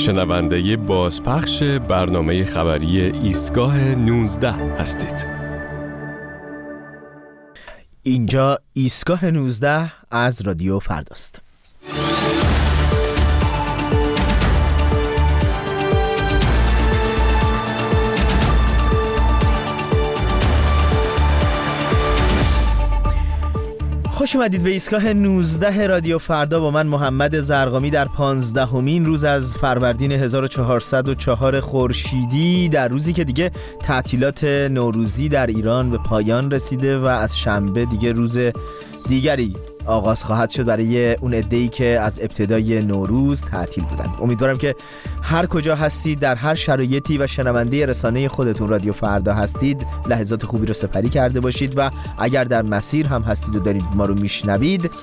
شنونده بازپخش برنامه خبری ایستگاه 19 هستید. اینجا ایستگاه 19 از رادیو فرداست. خوش اومدید به ایستگاه 19 رادیو فردا با من محمد زرقامی در 15مین روز از فروردین 1404 خورشیدی، در روزی که دیگه تعطیلات نوروزی در ایران به پایان رسیده و از شنبه دیگه روز دیگری آغاز خواهد شد برای اون عده‌ای که از ابتدای نوروز تعطیل بودن. امیدوارم که هر کجا هستید، در هر شرایطی و شنونده رسانه خودتون رادیو فردا هستید، لحظات خوبی رو سپری کرده باشید و اگر در مسیر هم هستید و دارید ما رو میشنوید،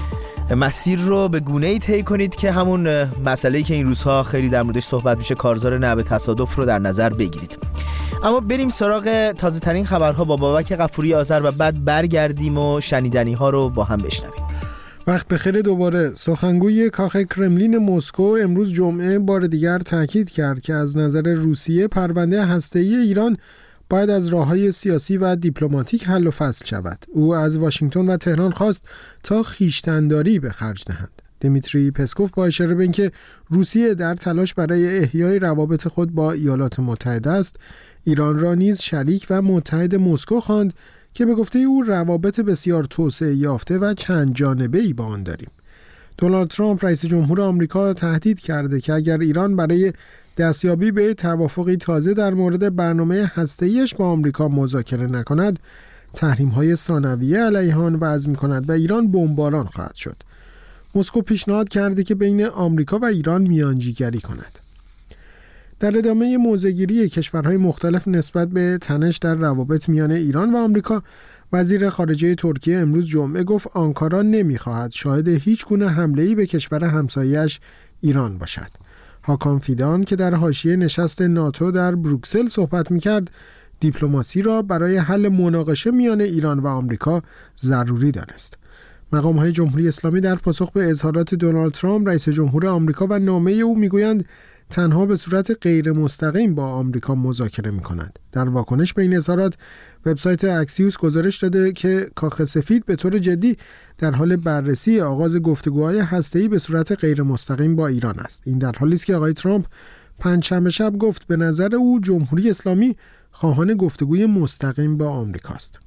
مسیر رو به گونه‌ای طی کنید که همون مسئله‌ای که این روزها خیلی در موردش صحبت میشه، کارزار نه به تصادف، رو در نظر بگیرید. اما بریم سراغ تازه ترین خبرها با بابک غفوری آذر و بعد برگردیم و شنیدنی ها رو با هم بشنویم. وقت بخیر. دوباره سخنگوی کاخ کرملین مسکو امروز جمعه بار دیگر تاکید کرد که از نظر روسیه پرونده هسته‌ای ایران باید از راه‌های سیاسی و دیپلماتیک حل و فصل شود. او از واشنگتن و تهران خواست تا خویشتن‌داری به خرج دهند. دیمیتری پسکوف با اشاره به اینکه روسیه در تلاش برای احیای روابط خود با ایالات متحده است، ایران را نیز شریک و متحد مسکو خواند که به گفته او روابط بسیار توسعه یافته و چند جانبه‌ای با آن داریم. دونالد ترامپ رئیس جمهور آمریکا تهدید کرده که اگر ایران برای دستیابی به توافقی تازه در مورد برنامه هسته‌ایش با آمریکا مذاکره نکند، تحریم‌های ثانویه علیه آن وضع می‌کند و ایران بمباران خواهد شد. مسکو پیشنهاد کرده که بین آمریکا و ایران میانجیگری کند. در ادامه موضع‌گیری کشورهای مختلف نسبت به تنش در روابط میان ایران و آمریکا، وزیر خارجه ترکیه امروز جمعه گفت آنکارا نمی‌خواهد شاهد هیچ گونه حمله‌ای به کشور همسایه‌اش ایران باشد. هاکان فیدان که در حاشیه نشست ناتو در بروکسل صحبت می‌کرد، دیپلماسی را برای حل مناقشه میان ایران و آمریکا ضروری دانست. مقام‌های جمهوری اسلامی در پاسخ به اظهارات دونالد ترامپ رئیس جمهور آمریکا و نامه او میگویند تنها به صورت غیر مستقیم با آمریکا مذاکره می‌کنند. در واکنش به این اظهارات، وبسایت اکسیوس گزارش داده که کاخ سفید به طور جدی در حال بررسی آغاز گفتگوهای هسته‌ای به صورت غیر مستقیم با ایران است. این در حالی است که آقای ترامپ پنجشنبه شب گفت به نظر او جمهوری اسلامی خواهان گفتگوی مستقیم با آمریکاست.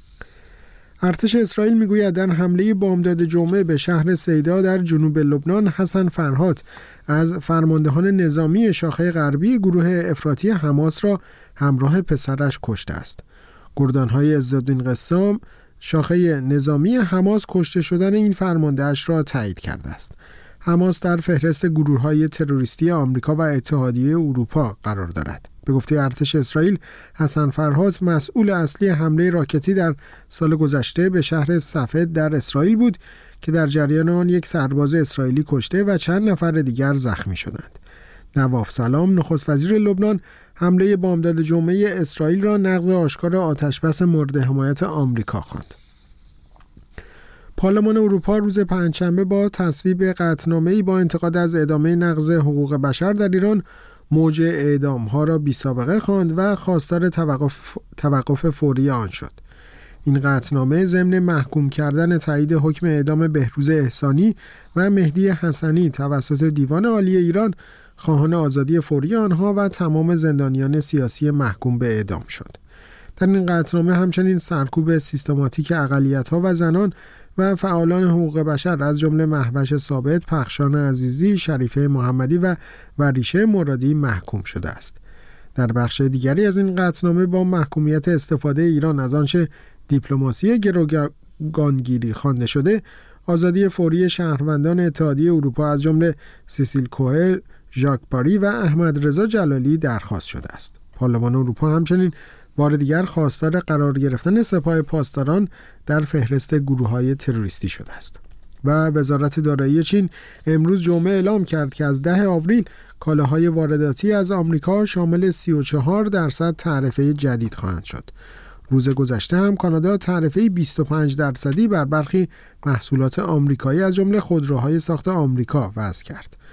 ارتش اسرائیل میگوید در حمله بامداد جمعه به شهر سیدا در جنوب لبنان، حسن فرهاد از فرماندهان نظامی شاخه غربی گروه افراطی حماس را همراه پسرش کشته است. گردانهای عزالدین قسام، شاخه نظامی حماس، کشته شدن این فرماندهش را تایید کرده است. حماس در فهرست گروه‌های تروریستی آمریکا و اتحادیه اروپا قرار دارد. به گفته ارتش اسرائیل، حسن فرهاد مسئول اصلی حمله راکتی در سال گذشته به شهر صفد در اسرائیل بود که در جریان آن یک سرباز اسرائیلی کشته و چند نفر دیگر زخمی شدند. نواف سلام، نخست وزیر لبنان، حمله بامداد جمعه اسرائیل را نقض آشکار آتشبس مورد حمایت آمریکا خواند. پارلمان اروپا روز پنجشنبه با تصویب قطعنامه‌ای با انتقاد از ادامه نقض حقوق بشر در ایران موج اعدام‌ها را بی‌سابقه خواند و خواستار توقف فوری آن شد. این قطعنامه ضمن محکوم کردن تایید حکم اعدام بهروز احسانی و مهدی حسنی توسط دیوان عالی ایران، خواهان آزادی فوری آنها و تمام زندانیان سیاسی محکوم به اعدام شد. در این قطعنامه همچنین سرکوب سیستماتیک اقلیت‌ها و زنان و فعالان حقوق بشر از جمله مهوش ثابت، پخشان عزیزی، شریفه محمدی و وریشه مرادی محکوم شده است. در بخش دیگری از این قطعنامه با محکومیت استفاده ایران از آنچه دیپلماسی گروگانگیری خوانده شده، آزادی فوری شهروندان اتحادیه اروپا از جمله سیسیل کوهل، ژاک پاری و احمد رضا جلالی درخواست شده است. پارلمان اروپا همچنین بار دیگر خواستار قرار گرفتن سپاه پاسداران در فهرست گروه‌های تروریستی شده است. و وزارت دارایی چین امروز جمعه اعلام کرد که از 10 آوریل کالاهای وارداتی از آمریکا شامل 34% تعرفه جدید خواهند شد. روز گذشته هم کانادا تعرفه 25% بر برخی محصولات آمریکایی از جمله خودروهای ساخت آمریکا وضع کرد.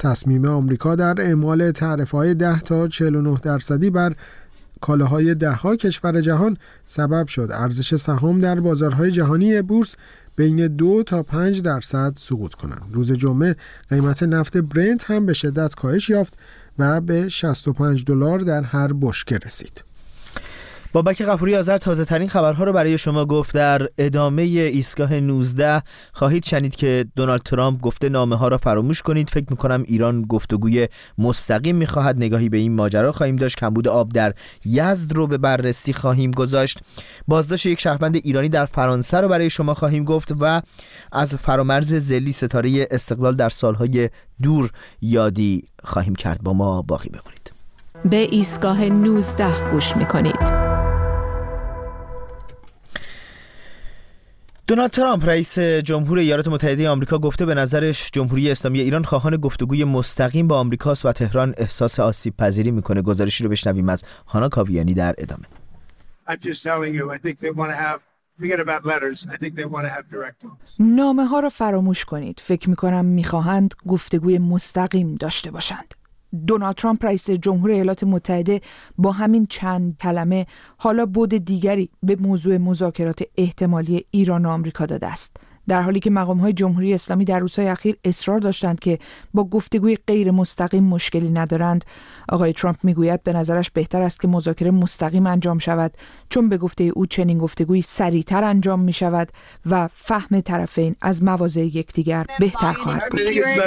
تصمیم آمریکا در اعمال تعرفه‌های 10 تا 49% بر کالاهای ده‌ها کشور جهان سبب شد ارزش سهام در بازارهای جهانی بورس بین 2 تا 5% سقوط کنند. روز جمعه قیمت نفت برنت هم به شدت کاهش یافت و به $65 در هر بشکه رسید. بابک غفوری آذر تازه ترین خبرها رو برای شما گفت. در ادامه ایستگاه 19 خواهید شنید که دونالد ترامپ گفته نامه ها را فراموش کنید. فکر میکنم ایران گفتگوی مستقیم میخواهد. نگاهی به این ماجرا خواهیم داشت. کمبود آب در یزد رو به بررسی خواهیم گذاشت. بازداشت یک شهروند ایرانی در فرانسه رو برای شما خواهیم گفت و از فرامرز ضلی ستاره استقلال در سالهای دور یادی خواهیم کرد. با ما باقی بمونید. به ایستگاه 19 گوش میکنید. دونالد ترامپ رئیس جمهور ایالات متحده آمریکا گفته به نظرش جمهوری اسلامی ایران خواهان گفتگوی مستقیم با آمریکاست و تهران احساس آسیب پذیری میکنه. گزارشی رو بشنویم از هانا کاویانی در ادامه. نامه ها را فراموش کنید. فکر میکنم میخواهند گفتگوی مستقیم داشته باشند. دونالد ترامپ رئیس جمهور ایالات متحده با همین چند کلمه حالا بعد دیگری به موضوع مذاکرات احتمالی ایران و آمریکا داده است، در حالی که مقام‌های جمهوری اسلامی در روزهای اخیر اصرار داشتند که با گفتگوی غیر مستقیم مشکلی ندارند. آقای ترامپ میگوید به نظرش بهتر است که مذاکره مستقیم انجام شود، چون به گفته او چنین گفتگویی سریعتر انجام می شود و فهم طرفین از مواضع یکدیگر بهتر خواهد بود.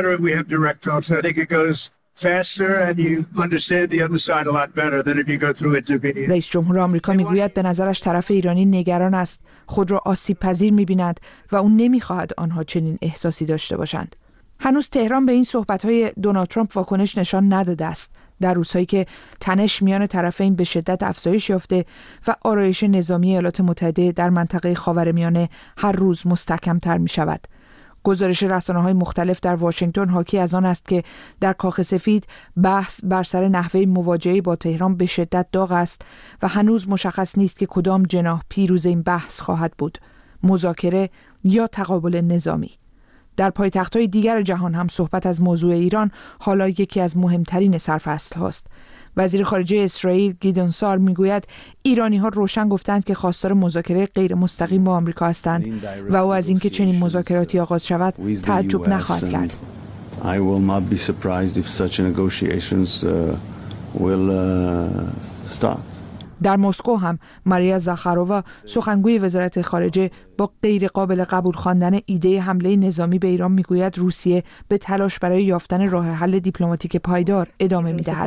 رئیس جمهور آمریکا میگوید به نظرش طرف ایرانی نگران است، خود را آسیب پذیر می‌بیند و او نمی‌خواهد آنها چنین احساسی داشته باشند. هنوز تهران به این صحبت‌های دونالد ترامپ واکنش نشان نداده است. در روزهایی که تنش میان طرفین به شدت افزایش یافته و آرایش نظامی ایالات متحده در منطقه خاورمیانه هر روز مستحکم‌تر می‌شود. گزارش رسانه‌های مختلف در واشنگتن حاکی از آن است که در کاخ سفید بحث بر سر نحوه مواجهه با تهران به شدت داغ است و هنوز مشخص نیست که کدام جناح پیروز این بحث خواهد بود، مذاکره یا تقابل نظامی. در پایتخت‌های دیگر جهان هم صحبت از موضوع ایران حالا یکی از مهمترین سرفصل‌هاست. وزیر خارجه اسرائیل گیدون سار میگوید ایرانی‌ها روشن گفتند که خواستار مذاکره غیر مستقیم با آمریکا هستند و او از اینکه چنین مذاکراتی آغاز شود تعجب نخواهد کرد. I will not be surprised if such negotiations will start. در مسکو هم ماریا زاخارووا سخنگوی وزارت خارجه با غیر قابل قبول خواندن ایده حمله نظامی به ایران میگوید روسیه به تلاش برای یافتن راه حل دیپلماتیک پایدار ادامه میدهد.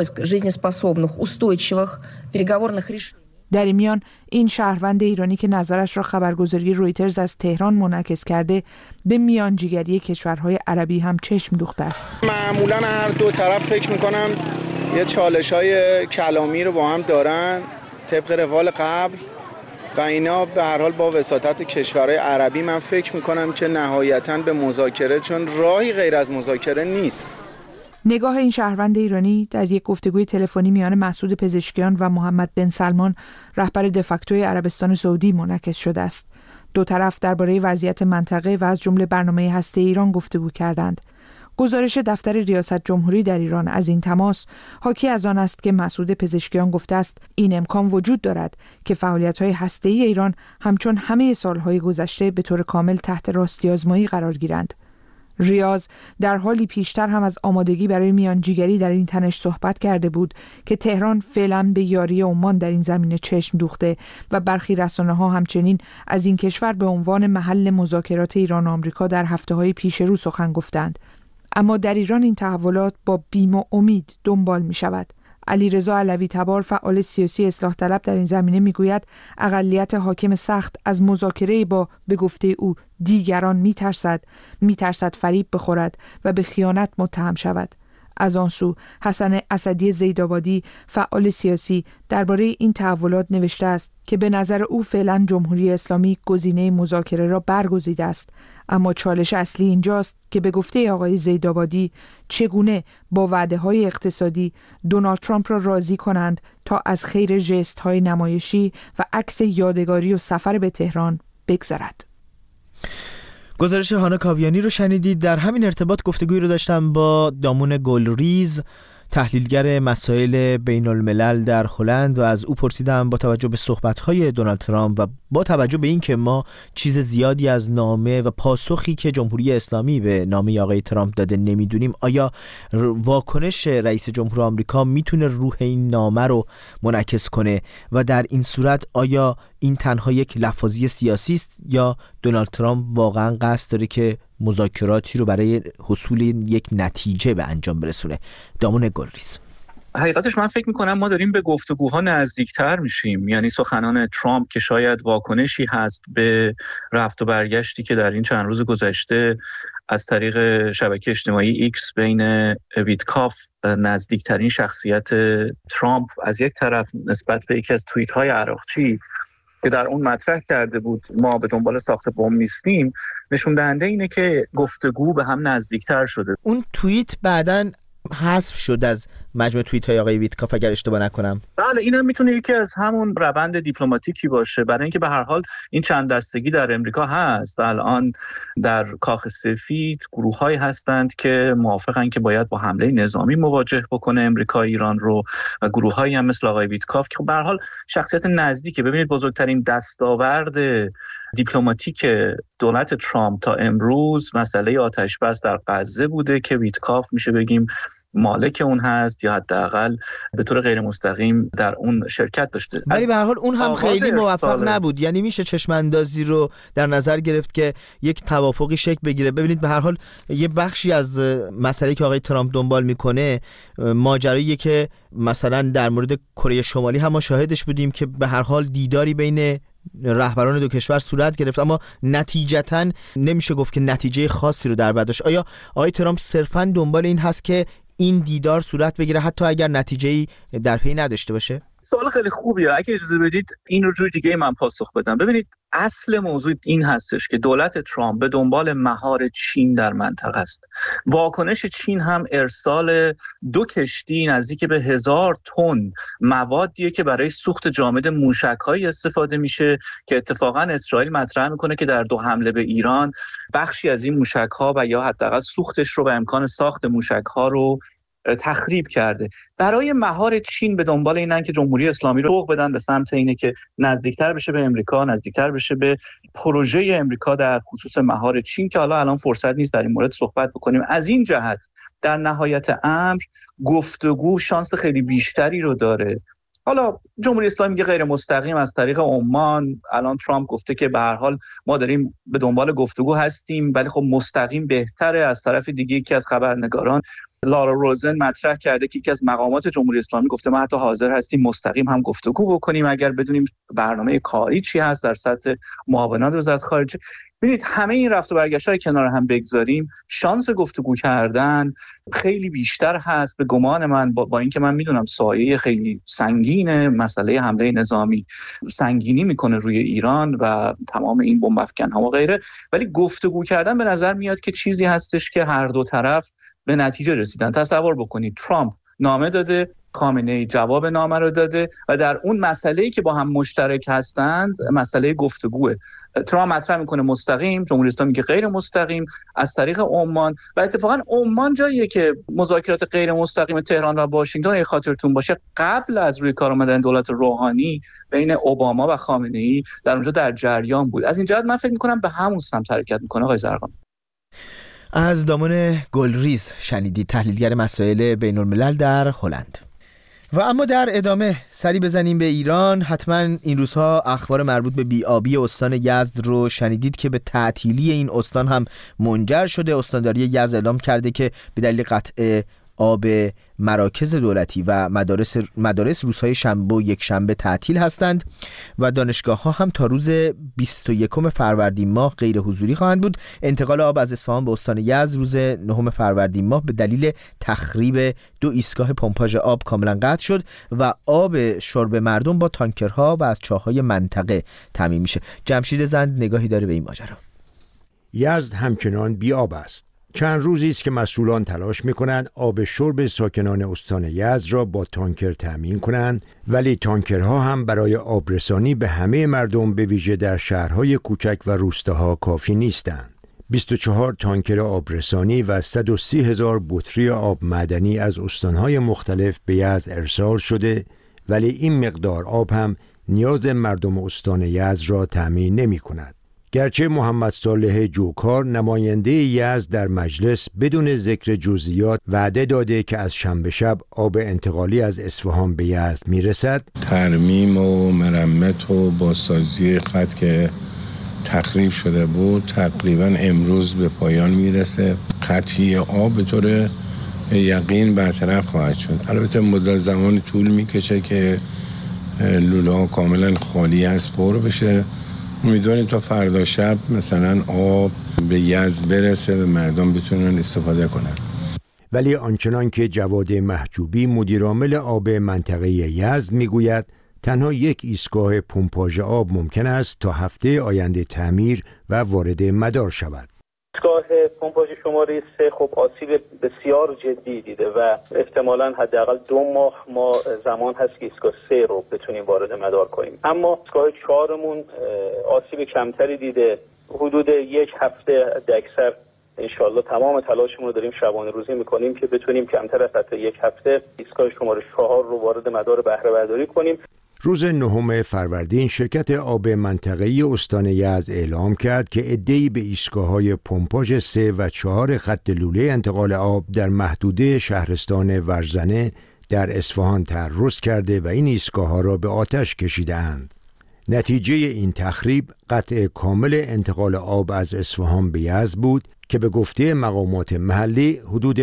در این میان این شهروند ایرانی که نظرش را خبرگزاری رویترز از تهران منعکس کرده به میانجیگری کشورهای عربی هم چشم دوخته است. معمولا هر دو طرف فکر میکنم یه چالش‌های کلامی رو با هم دارن طبق روال قبل و اینا به هر حال با وساطت کشورهای عربی من فکر میکنم که نهایتاً به مذاکره، چون راهی غیر از مذاکره نیست. نگاه این شهروند ایرانی در یک گفتگوی تلفنی میان مسعود پزشکیان و محمد بن سلمان رهبر دفاکتوی عربستان سعودی منعکس شده است. دو طرف درباره وضعیت منطقه و از جمله برنامه هسته ایران گفتگو کردند. گزارش دفتر ریاست جمهوری در ایران از این تماس حاکی از آن است که مسعود پزشکیان گفته است این امکان وجود دارد که فعالیت‌های هسته‌ای ایران همچون همه سالهای گذشته به طور کامل تحت راستی‌آزمایی قرار گیرند. ریاض در حالی پیشتر هم از آمادگی برای میانجیگری در این تنش صحبت کرده بود که تهران فعلا به یاری عمان در این زمینه چشم دوخته و برخی رسانه‌ها همچنین از این کشور به عنوان محل مذاکرات ایران و آمریکا در هفته‌های پیش رو سخن گفتند. اما در ایران این تحولات با بیم و امید دنبال می شود. علیرضا علوی تبار فعال سیاسی اصلاح طلب در این زمینه می گوید اقلیت حاکم سخت از مذاکره با به گفته او دیگران می ترسد فریب بخورد و به خیانت متهم شود. از آن سو حسن اسدی زیدآبادی فعال سیاسی درباره این تحولات نوشته است که به نظر او فعلا جمهوری اسلامی گزینه مذاکره را برگزیده است، اما چالش اصلی اینجاست که به گفته آقای زیدآبادی چگونه با وعده‌های اقتصادی دونالد ترامپ را راضی کنند تا از خیر ژست‌های نمایشی و عکس یادگاری و سفر به تهران بگذرد. گزارش هانا کاویانی رو شنیدید. در همین ارتباط گفتگویی رو داشتم با دامون گلریز، تحلیلگر مسائل بین الملل در هلند، و از او پرسیدم با توجه به صحبت‌های دونالد ترامپ و با توجه به این که ما چیز زیادی از نامه و پاسخی که جمهوری اسلامی به نامه آقای ترامپ داده نمیدونیم، آیا واکنش رئیس جمهور آمریکا میتونه روح این نامه رو منعکس کنه و در این صورت آیا این تنها یک لفاظی سیاسی است یا دونالد ترامپ واقعا قصد داره که مذاکراتی رو برای حصول یک نتیجه به انجام برسونه؟ دامون گلریز: حقیقتش من فکر میکنم ما داریم به گفتگوها نزدیکتر میشیم. یعنی سخنان ترامپ که شاید واکنشی هست به رفت و برگشتی که در این چند روز گذشته از طریق شبکه اجتماعی ایکس بین ویتکاف، نزدیکترین شخصیت ترامپ، از یک طرف نسبت به یکی از توییت های عراقچی که در اون مطرح کرده بود ما به دنبال ساخت بمب نیستیم، نشون دهنده اینه که گفتگو به هم نزدیکتر شده. اون توییت بعداً حذف شد از مجموعه توییت های آقای ویتکاف اگر اشتباه نکنم. بله، این هم میتونه یکی از همون روند دیپلماتیکی باشه، برای اینکه به هر حال این چند دستگی در امریکا هست. الان در کاخ سفید گروه‌هایی هستند که موافقن که باید با حمله نظامی مواجه بکنه امریکا ایران رو، و گروه‌هایی هم مثل آقای ویتکاف که به هر حال شخصیت نزدیکه. ببینید بزرگترین دستاورد دیپلماتیک دولت ترامپ تا امروز مسئله آتش بس در غزه بوده که ویتکاف میشه بگیم مالک اون هست یا حداقل به طور غیر مستقیم در اون شرکت داشته. ولی به هر حال اون هم خیلی موفق نبود. یعنی میشه چشم اندازی رو در نظر گرفت که یک توافقی شکل بگیره. ببینید به هر حال یه بخشی از مسئله که آقای ترامپ دنبال میکنه ماجراییه که مثلا در مورد کره شمالی هم ما شاهدش بودیم که به هر حال دیداری بین رهبران دو کشور صورت گرفت، اما نتیجتاً نمیشه گفت که نتیجه خاصی رو در بر داشت. آیا آقای ترامپ صرفاً دنبال این هست که این دیدار صورت بگیره حتی اگر نتیجه‌ای در پی نداشته باشه؟ سوال خیلی خوبیه. اگه اجازه بدید این رو جور دیگه من پاسخ بدم. ببینید اصل موضوع این هستش که دولت ترامپ به دنبال مهار چین در منطقه است. واکنش چین هم ارسال 2 کشتی نزدیک به 1000 تن موادیه که برای سوخت جامد موشک‌های استفاده میشه که اتفاقا اسرائیل مطرح میکنه که در 2 حمله به ایران بخشی از این موشک‌ها و یا حداقل سوختش رو و امکان ساخت موشک‌ها رو تخریب کرده. برای مهار چین به دنبال اینن که جمهوری اسلامی رو سوق بدن به سمت اینه که نزدیکتر بشه به امریکا، نزدیکتر بشه به پروژه امریکا در خصوص مهار چین، که حالا الان فرصت نیست در این مورد صحبت بکنیم. از این جهت در نهایت امر گفتگو شانس خیلی بیشتری رو داره. حالا جمهوری اسلامی میگه غیر مستقیم از طریق عمان. الان ترامپ گفته که به هر حال ما داریم به دنبال گفتگو هستیم، ولی خب مستقیم بهتره. از طرف دیگه یکی از خبرنگاران لارا روزن مطرح کرده که یکی از مقامات جمهوری اسلامی گفته ما حتی حاضر هستیم مستقیم هم گفتگو بکنیم اگر بدونیم برنامه کاری چی هست در سطح معاونت وزارت خارجه. ببینید همه این رفت و برگشت‌ها کنار هم بگذاریم، شانس گفتگو کردن خیلی بیشتر هست به گمان من، با اینکه من میدونم سایه خیلی سنگین مسئله حمله نظامی سنگینی میکنه روی ایران و تمام این بمب افکن‌ها و غیره، ولی گفتگو کردن به نظر میاد که چیزی هستش که هر دو طرف به نتیجه رسیدن. تصور بکنید ترامپ نامه داده، خامنه‌ای جواب نامه رو داده و در اون مسئله‌ای که با هم مشترک هستند مسئله گفتگوه. ترامپ مطرح میکنه مستقیم، جمهوری اسلامی میگه غیر مستقیم از طریق عمان، و اتفاقا عمان جاییه که مذاکرات غیر مستقیم تهران و واشنگتن اگه خاطرتون باشه قبل از روی کار آمدن دولت روحانی بین اوباما و خامنه‌ای در اونجا در جریان بود. از این جهت من فکر میکنم به همون سمت حرکت میکنه. آقای زرقامی از دامون گلریز شنیدید، تحلیلگر مسائل بین الملل در هلند. و اما در ادامه سری بزنیم به ایران. حتما این روزها اخبار مربوط به بی‌آبی استان یزد رو شنیدید که به تعطیلی این استان هم منجر شده. استانداری یزد اعلام کرده که به دلیل قطع آب مراکز دولتی و مدارس روزهای شنبه و یک شنبه تعطیل هستند و دانشگاه ها هم تا روز 21 فروردین ماه غیر حضوری خواهند بود. انتقال آب از اصفهان به استان یزد روز 9 فروردین ماه به دلیل تخریب 2 ایستگاه پمپاژ آب کاملا قطع شد و آب شرب مردم با تانکرها و از چاه‌های منطقه تامین میشه. جمشید زند نگاهی داره به این ماجرا. یزد همچنان بی آب است. چند روزی است که مسئولان تلاش می‌کنند آب شرب ساکنان استان یزد را با تانکر تامین کنند، ولی تانکرها هم برای آبرسانی به همه مردم به ویژه در شهرهای کوچک و روستاها کافی نیستند. 24 تانکر آبرسانی و 130,000 بطری آب معدنی از استانهای مختلف به یزد ارسال شده، ولی این مقدار آب هم نیاز مردم استان یزد را تامین نمی کند. گرچه محمد صالح جوکار نماینده یزد در مجلس بدون ذکر جزئیات وعده داده که از شنبه شب آب انتقالی از اصفهان به یزد می رسد، ترمیم و مرمت و بازسازی خط که تخریب شده بود تقریبا امروز به پایان میرسه. قطعی آب به طور یقین برطرف خواهد شد. البته مدت زمان طول میکشه که لوله ها کاملا خالی از پر بشه. امیدواریم تا فردا شب مثلا آب به یزد برسه و مردم بتونن استفاده کنن. ولی آنچنان که جواد محجوبی مدیرعامل آب منطقه یزد میگوید تنها یک ایستگاه پمپاژ آب ممکن است تا هفته آینده تعمیر و وارد مدار شود. ایستگاه پمپاژ شماره 3 خب آسیب بسیار جدی دیده و احتمالاً حداقل 2 ماه ما زمان هست که ایستگاه 3 رو بتونیم وارد مدار کنیم. اما ایستگاه 4مون آسیب کمتری دیده. حدود یک هفته اکثر انشالله تمام تلاشمون رو داریم شبانه روزی میکنیم که بتونیم کمتر از حتی یک هفته ایستگاه شماره 4 رو وارد مدار بهره برداری کنیم. روز 9 فروردین شرکت آب منطقه‌ای استان یزد اعلام کرد که عده‌ای به ایستگاه‌های پمپاژ 3 و 4 خط لوله انتقال آب در محدوده شهرستان ورزنه در اصفهان تعرض کرده و این ایستگاه‌ها را به آتش کشیده‌اند. نتیجه این تخریب قطع کامل انتقال آب از اصفهان به یزد بود که به گفته مقامات محلی حدود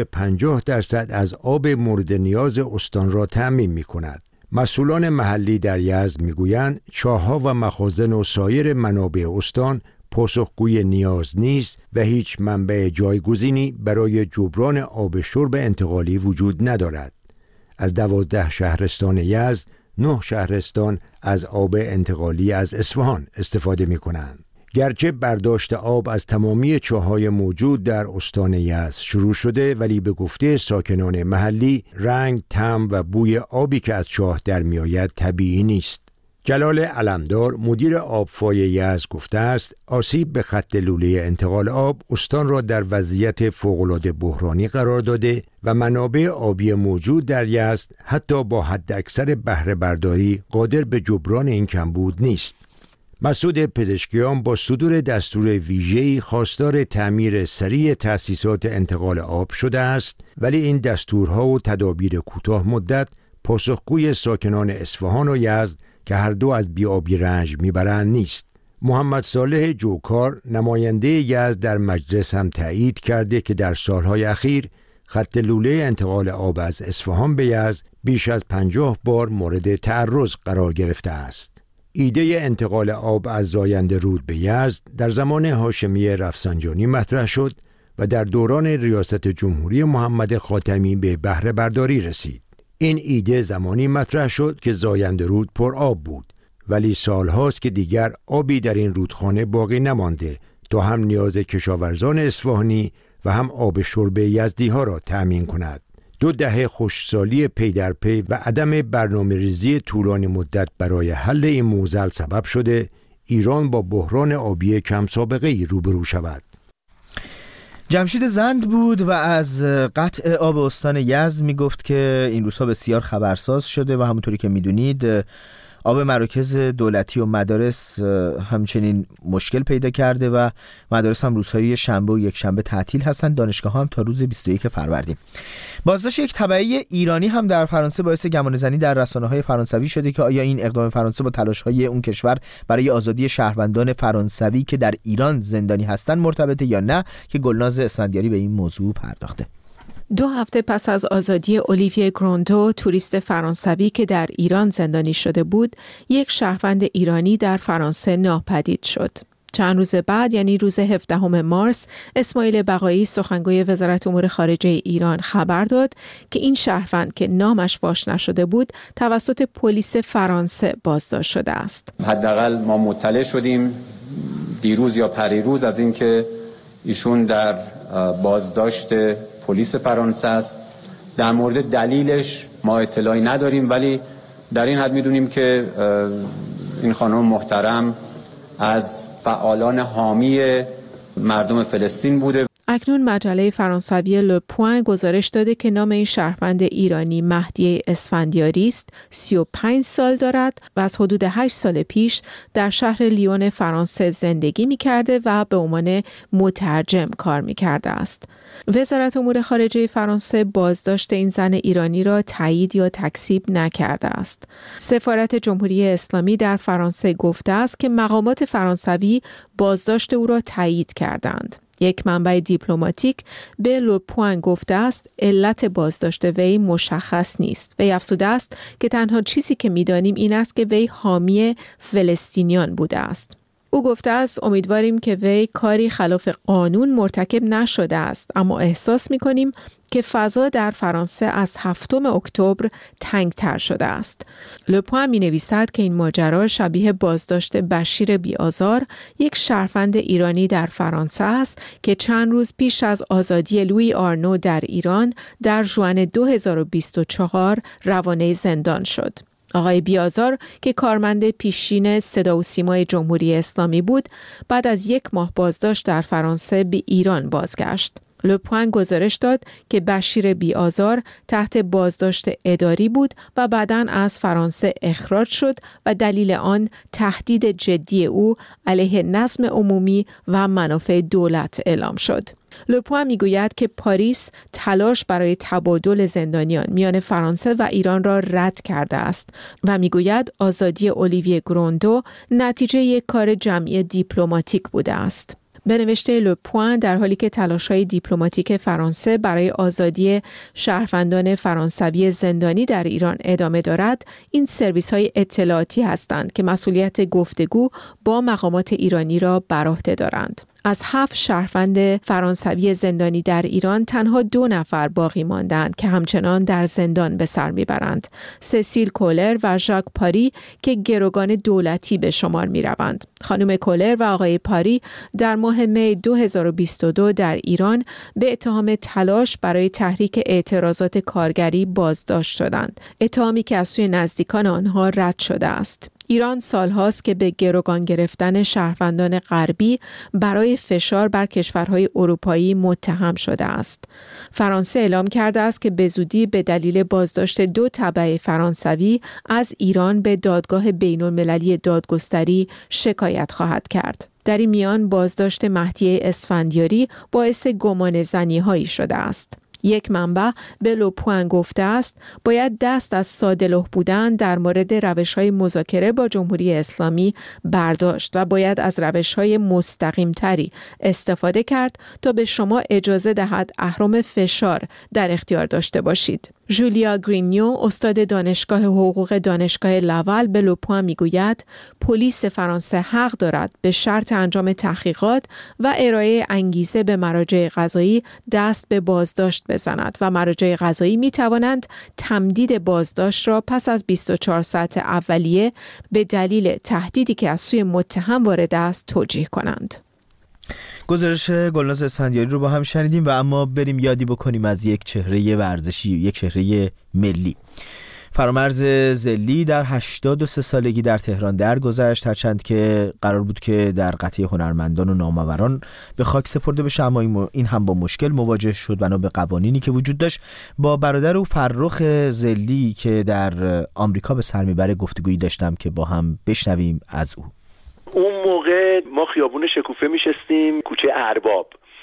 50% از آب مورد نیاز استان را تأمین می‌کند. مسئولان محلی در یزد میگویند چاه‌ها و مخازن و سایر منابع استان پاسخگوی نیاز نیست و هیچ منبع جایگزینی برای جبران آب شرب انتقالی وجود ندارد. از 12 شهرستان یزد 9 شهرستان از آب انتقالی از اصفهان استفاده می‌کنند. گرچه برداشت آب از تمامی چاه‌های موجود در استان یزد شروع شده، ولی به گفته ساکنان محلی رنگ، طعم و بوی آبی که از چاه در میآید طبیعی نیست. جلال علمدار مدیر آبفای یزد گفته است آسیب به خط لوله انتقال آب استان را در وضعیت فوق‌العاده بحرانی قرار داده و منابع آبی موجود در یزد حتی با حداکثر بهره برداری قادر به جبران این کمبود نیست. مسعود پزشکیان با صدور دستور ویژه‌ای خواستار تعمیر سریع تأسیسات انتقال آب شده است، ولی این دستورها و تدابیر کوتاه مدت پاسخگوی ساکنان اصفهان و یزد که هر دو از بی‌آبی رنج میبرند نیست. محمد صالح جوکار نماینده یزد در مجلس هم تایید کرده که در سالهای اخیر خط لوله انتقال آب از اصفهان به یزد بیش از 50 بار مورد تعرض قرار گرفته است. ایده انتقال آب از زاینده رود به یزد در زمان هاشمی رفسنجانی مطرح شد و در دوران ریاست جمهوری محمد خاتمی به بهره برداری رسید. این ایده زمانی مطرح شد که زاینده رود پر آب بود، ولی سالهاست که دیگر آبی در این رودخانه باقی نمانده تا هم نیاز کشاورزان اصفهانی و هم آب شرب یزدی ها را تأمین کند. 2 دهه خشکسالی پی در پی و عدم برنامه‌ریزی طولانی مدت برای حل این معضل سبب شده ایران با بحران آبی کم سابقه‌ای روبرو شود. جمشید زند بود و از قطع آب استان یزد میگفت که این روزها بسیار خبرساز شده و همونطوری که میدونید آب مراکز دولتی و مدارس همچنین مشکل پیدا کرده و مدارس هم روزهای شنبه و یک شنبه تعطیل هستند. دانشگاه هم تا روز 21 فروردین. بازداشت یک تبعی ایرانی هم در فرانسه باعث گمانه‌زنی در رسانه‌های فرانسوی شده که آیا این اقدام فرانسه با تلاش‌های اون کشور برای آزادی شهروندان فرانسوی که در ایران زندانی هستند مرتبطه یا نه، که گلناز اسفندیاری به این موضوع پرداخته. 2 هفته پس از آزادی اولیویه گروندو، توریست فرانسوی که در ایران زندانی شده بود، یک شهروند ایرانی در فرانسه ناپدید شد. چند روز بعد، یعنی روز 17 مارس، اسماعیل بقایی سخنگوی وزارت امور خارجه ایران خبر داد که این شهروند که نامش فاش نشده بود توسط پلیس فرانسه بازداشت شده است. حداقل ما مطلع شدیم دیروز یا پریروز از اینکه ایشون در بازداشت پلیس فرانسه است. در مورد دلیلش ما اطلاعی نداریم، ولی در این حد میدونیم که این خانم محترم از فعالان حامی مردم فلسطین بوده. اکنون مجله فرانسوی لوپوین گزارش داده که نام این شهروند ایرانی مهدی اسفندیاری است، 35 سال دارد و از حدود 8 سال پیش در شهر لیون فرانسه زندگی می‌کرده و به عنوان مترجم کار می‌کرده است. وزارت امور خارجه فرانسه بازداشت این زن ایرانی را تایید یا تکذیب نکرده است. سفارت جمهوری اسلامی در فرانسه گفته است که مقامات فرانسوی بازداشت او را تایید کردند. یک منبع دیپلماتیک به لوپوین گفته است علت بازداشت وی مشخص نیست. وی افزوده است که تنها چیزی که می‌دانیم این است که وی حامی فلسطینیان بوده است. او گفته است امیدواریم که وی کاری خلاف قانون مرتکب نشده است، اما احساس می‌کنیم که فضا در فرانسه از 7 اکتبر تنگ‌تر شده است. لوپوین می‌نویسد که این ماجرا شبیه بازداشت بشیر بی‌آزار، یک شهروند ایرانی در فرانسه است که چند روز پیش از آزادی لویی آرنو در ایران در ژوئن 2024 روانه زندان شد. آقای بیازار که کارمند پیشین صدا و سیمای جمهوری اسلامی بود، بعد از 1 ماه بازداشت در فرانسه به ایران بازگشت. لوپوین گزارش داد که بشیر بیازار تحت بازداشت اداری بود و بعداً از فرانسه اخراج شد و دلیل آن تهدید جدی او علیه نظم عمومی و منافع دولت اعلام شد. لوپوین میگوید که پاریس تلاش برای تبادل زندانیان میان فرانسه و ایران را رد کرده است و میگوید آزادی اولیویه گروندو نتیجه یک کار جمعی دیپلماتیک بوده است. به نوشته لوپوین در حالی که تلاش‌های دیپلماتیک فرانسه برای آزادی شهروندان فرانسوی زندانی در ایران ادامه دارد، این سرویس‌های اطلاعاتی هستند که مسئولیت گفتگو با مقامات ایرانی را بر عهده دارند. از 7 شهروند فرانسوی زندانی در ایران تنها 2 نفر باقی ماندند که همچنان در زندان به سر میبرند. سسیل کولر و ژاک پاری که گروگان دولتی به شمار میروند. خانم کولر و آقای پاری در ماه می 2022 در ایران به اتهام تلاش برای تحریک اعتراضات کارگری بازداشت شدند. اتهامی که از سوی نزدیکان آنها رد شده است. ایران سالهاست که به گروگان گرفتن شهروندان غربی برای فشار بر کشورهای اروپایی متهم شده است. فرانسه اعلام کرده است که به زودی به دلیل بازداشت 2 تبع فرانسوی از ایران به دادگاه بین‌المللی دادگستری شکایت خواهد کرد. در این میان بازداشت مهدی اسفندیاری باعث گمان زنی‌هایی شده است. یک منبع به لوپوین گفته است باید دست از ساده‌لوح بودن در مورد روش‌های مذاکره با جمهوری اسلامی برداشت و باید از روش‌های مستقیم‌تری استفاده کرد تا به شما اجازه دهد اهرم فشار در اختیار داشته باشید. ژولیا گرینیو استاد دانشگاه حقوق دانشگاه لاوال به لوپوین میگوید پلیس فرانسه حق دارد به شرط انجام تحقیقات و ارائه انگیزه به مراجع قضایی دست به بازداشت بزند و مراجع قضایی می توانند تمدید بازداشت را پس از 24 ساعت اولیه به دلیل تهدیدی که از سوی متهم وارد است توجیه کنند. گزارش گلناز اسفندیاری رو با هم شنیدیم و اما بریم یادی بکنیم از یک چهره ورزشی، یک چهره ملی. فرامرز زلی در 83 سالگی در تهران درگذشت، هرچند که قرار بود که در قطعه هنرمندان و ناموران به خاک سپرده بشه، اما این هم با مشکل مواجه شد بنا به قوانینی که وجود داشت. با برادر او فرخ زلی که در آمریکا به سر میبره گفتگویی داشتم که با هم بشنویم از او. اون موقع ما خیابون شکوفه میشستیم کوچه ارباب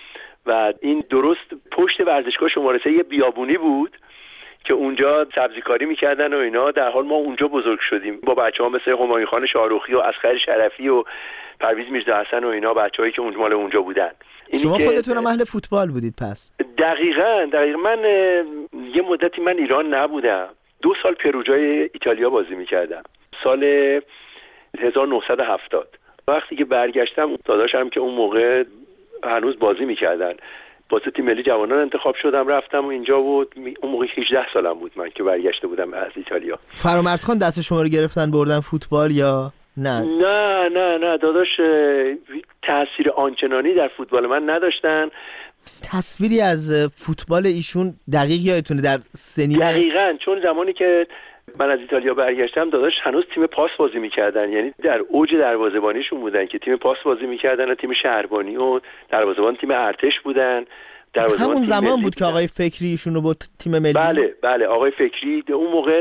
و این درست پشت ورزشگاه شماره 3 بیابونی بود که اونجا سبزیکاری میکردن و اینا. در حال ما اونجا بزرگ شدیم با بچه‌ها مثل همایون خان شاروخی و اصغر شرفی و پرویز میرزاحسن و اینا، بچه‌هایی که مال اونجا بودن. شما خودتون هم اهل فوتبال بودید پس؟ دقیقاً من یه مدتی من ایران نبودم، 2 سال پروجای ایتالیا بازی میکردم سال 1970. وقتی که برگشتم داداشم که اون موقع هنوز بازی میکردن واسه تیم ملی جوانان انتخاب شدم، رفتم و اینجا بود. اون موقع 18 سالم بود من که برگشته بودم از ایتالیا. فرامرز خان دست شما رو گرفتن بردن فوتبال یا نه؟ نه داداش تأثیر آنچنانی در فوتبال من نداشتن. تصویری از فوتبال ایشون دقیق یادتونه در سنین؟ دقیقاً، چون زمانی که من از ایتالیا برگشتم داداش هنوز تیم پاس بازی میکردن، یعنی در اوج دروازه‌بانیشون بودن که تیم پاس بازی میکردن و تیم شهربانی و دروازه‌بان تیم ارتش بودن. همون زمان بود که آقای فکری ایشون رو با تیم ملی؟ بله آقای فکری اون موقع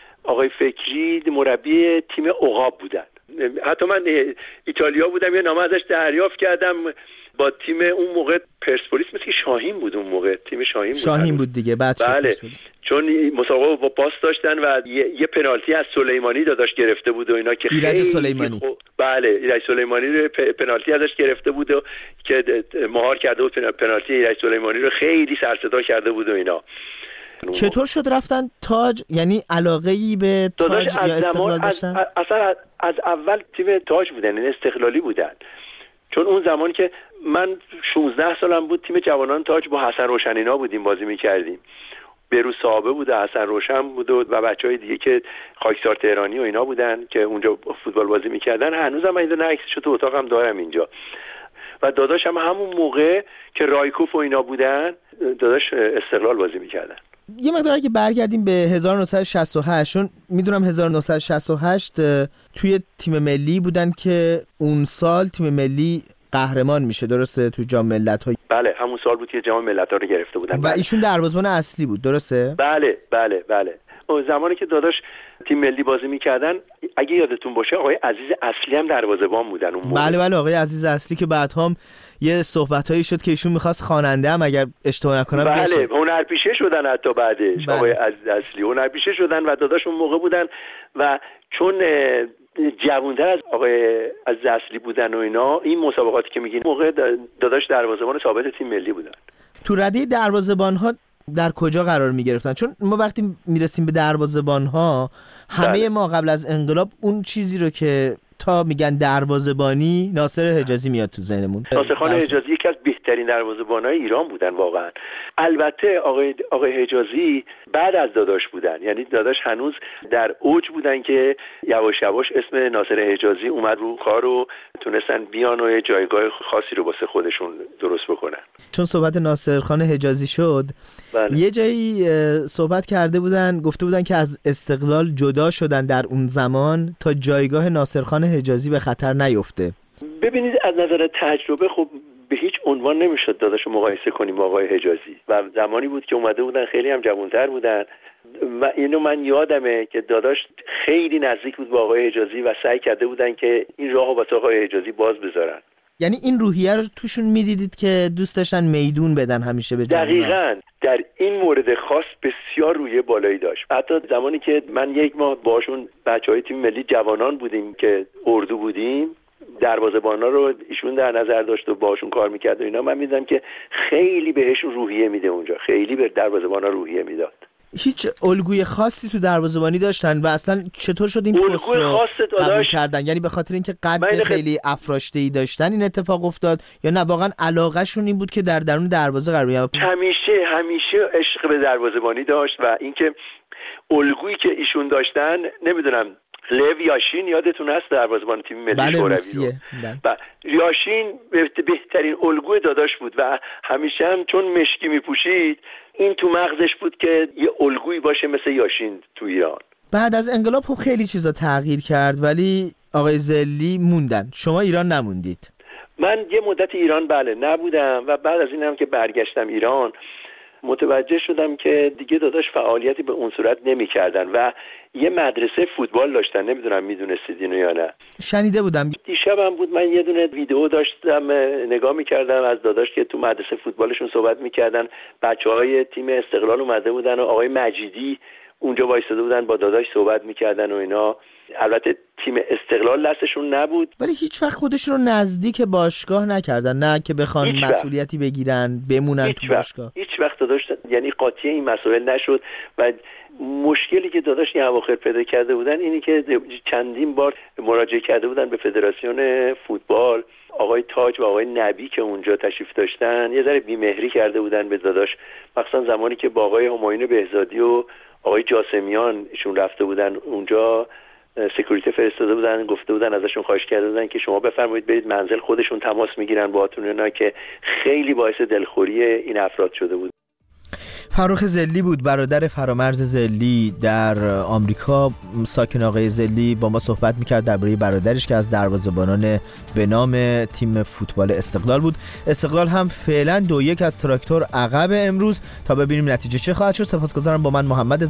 مربی تیم عقاب بودن. حتی من ایتالیا بودم یه نامه ازش دریافت کردم با تیم اون موقع پرسپولیس، مثل که شاهین بود اون موقع، تیم شاهین بود دیگه بعد بله، چون مسابقه با پاس داشتن و یه پنالتی از سلیمانی داداش گرفته بود و اینا که ایرج سلیمانی بله ایرج سلیمانی رو پنالتی ازش گرفته بود و که مهار کرده بود، پنالتی ایرج سلیمانی رو خیلی سر صدا کرده بود و اینا. چطور شد رفتن تاج؟ یعنی علاقه‌ای به تاج یا استقلال داشتن؟ اصلا از اول تیم تاج بودن، این استقلالی بودن، چون اون زمان که من 16 سالم بود تیم جوانان تاج با حسن روشن اینا بودیم بازی میکردیم. بروز صاحبه بود، حسن روشن بود و بچهای دیگه که خاکسار تهرانی و اینا بودن که اونجا فوتبال بازی میکردن. هنوزم من اینو عکسشو تو اتاقم دارم اینجا. و داداشم همون موقع که رایکوف و اینا بودن داداش استقلال بازی میکردن. یه مقدار که برگردیم به 1968، چون میدونم 1968 توی تیم ملی بودن که اون سال تیم ملی قهرمان میشه، درسته؟ تو جام ملت‌ها. بله همون سال بود که جام ملت‌ها رو گرفته بودن و ایشون دروازه‌بان اصلی بود، درسته؟ بله. اون زمانی که داداش تیم ملی بازی میکردن اگه یادتون باشه آقای عزیز اصلی هم دروازه‌بان بودن اون موقع. بله آقای عزیز اصلی که بعد هم یه صحبتایی شد که ایشون می‌خواست خواننده هم اگر اشتباه نکنم بشه. بله هنرپیشه شدن حتی بعدش. آقای عزیز اصلی هنرپیشه شدن و داداش اون موقع بودن و چون جوان‌تر از آقای عزیز اصلی بودن و اینا، این مسابقاتی که میگین موقع داداش دروازه‌بان ثابت تیم ملی بودن. تو رده دروازه‌بان‌ها در کجا قرار می‌گرفتن؟ چون ما وقتی میرسیم به دروازه‌بان‌ها همه ما قبل از انقلاب اون چیزی رو که تا میگن دروازه‌بانی ناصر حجازی میاد تو ذهنمون. ناصر خان حجازی یکی از بهترین دروازه‌بان‌های ایران بودن واقعا. البته آقای حجازی بعد از داداش بودن، یعنی داداش هنوز در اوج بودن که یواش یواش اسم ناصر حجازی اومد رو کار و تونستن بیان و جایگاه خاصی رو واسه خودشون درست بکنن. چون صحبت ناصر خان حجازی شد، یه جایی صحبت کرده بودن، گفته بودن که از استقلال جدا شدن در اون زمان تا جایگاه ناصر خان حجازی به خطر نیفته. ببینید از نظر تجربه خب به هیچ عنوان نمیشد داداشو مقایسه کنیم با آقای حجازی و زمانی بود که اومده بودن خیلی هم جوان‌تر بودن و اینو من یادمه که داداش خیلی نزدیک بود با آقای حجازی و سعی کرده بودن که این راهو واسه آقای حجازی باز بذارن. یعنی این روحیه رو توشون میدیدید که دوست داشتن میدون بدن همیشه به جوانان. دقیقاً در این مورد خاص بسیار روحیه بالایی داشت. حتی زمانی که من یک ماه باشون بچهای تیم ملی جوانان بودیم که اردو بودیم، دروازه‌بانا رو ایشون در نظر داشت و باشون کار میکرد و اینا، من میدیدم که خیلی بهشون روحیه میده اونجا، خیلی به دروازه‌بانا روحیه میداد. هیچ الگوی خاصی تو دروازه‌بانی داشتن و اصلا چطور شد این پست رو قبول کردن؟ یعنی به خاطر اینکه قد خیلی افراشته‌ای داشتن این اتفاق افتاد یا نه واقعا علاقه‌شون این بود که در درون دروازه قرار بگیرن؟ همیشه عشق به دروازه‌بانی داشت و اینکه الگویی که ایشون داشتن، نمیدونم لو یاشین یادتون هست دروازه‌بان تیم ملی شوروی و یاشین بهترین الگوی داداش بود و همیشه هم چون مشکی میپوشید این تو مغزش بود که یه الگویی باشه مثل یاشین تو ایران. بعد از انقلاب خب خیلی چیزا تغییر کرد ولی آقای زلی موندن، شما ایران نموندید. من یه مدت ایران نبودم و بعد از اینم که برگشتم ایران متوجه شدم که دیگه داداش فعالیتی به اون صورت نمی کردن و یه مدرسه فوتبال داشتن، نمیدونم میدونستید اینو یا نه. شنیده بودم. دیشبم بود من یه دونه ویدیو داشتم نگاه میکردم از داداش که تو مدرسه فوتبالشون صحبت میکردن، بچهای تیم استقلال اومده بودن و آقای مجیدی اونجا وایساده بودن با داداش صحبت میکردن و اینا. البته تیم استقلال دستشون نبود ولی هیچ وقت خودشون رو نزدیک باشگاه نکردن، نه که بخوان مسئولیتی بگیرن بمونن تو باشگاه. هیچ وقت داداش یعنی قاطی این مسائل نشد و مشکلی که داداش این اواخر پیدا کرده بودن اینی که چندین بار مراجعه کرده بودن به فدراسیون فوتبال، آقای تاج و آقای نبی که اونجا تشریف داشتن یه ذره بی‌مهری کرده بودن به داداش، مخصوصا زمانی که با آقای همایون بهزادی و آقای جاسمیان ایشون رفته بودن اونجا سکیوریتی فرستاده بودن، گفته بودن ازشون خواهش کرده بودن که شما بفرمایید برید منزل، خودشون تماس میگیرن باهاتون، اینا که خیلی باعث دلخوری این افراد شده بود. فرخ ضلی بود، برادر فرامرز ضلی در آمریکا ساکن. آقای ضلی با ما صحبت میکرد درباره برادرش که از دروازه‌بانان به نام تیم فوتبال استقلال بود. استقلال هم فعلا 2-1 از تراکتور عقب امروز، تا ببینیم نتیجه چه خواهد شد. سپاسگزارم. با من محمد